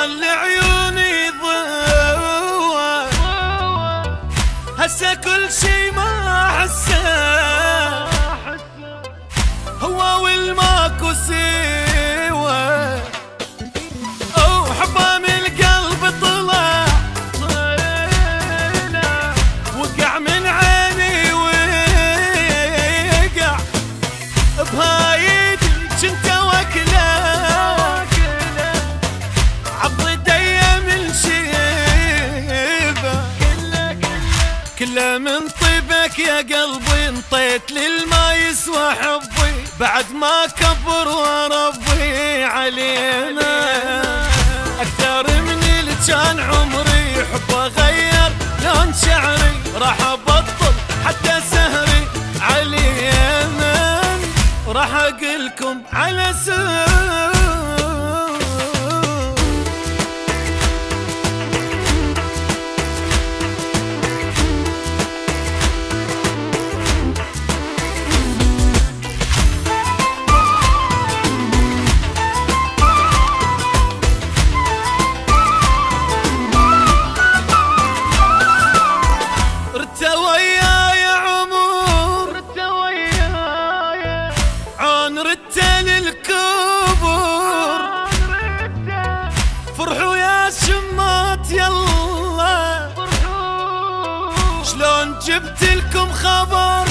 كان لعيوني ضوى، هسه كل شي ما احسه هو والماكو سوى. وحبه من القلب طلع وقع من عيني وقع بهايدي جنت وكله عبر ايديا من شيبه كله من طيبك يا قلبي انطيت للما يسوى حبي بعد ما كبر وربي علينا اكثر من اللي كان عمري حبه غير لون شعري راح ابطل حتى سهري علينا راح اقلكم على سر. فرحوا يا شمات يلا شلون جبت لكم خبر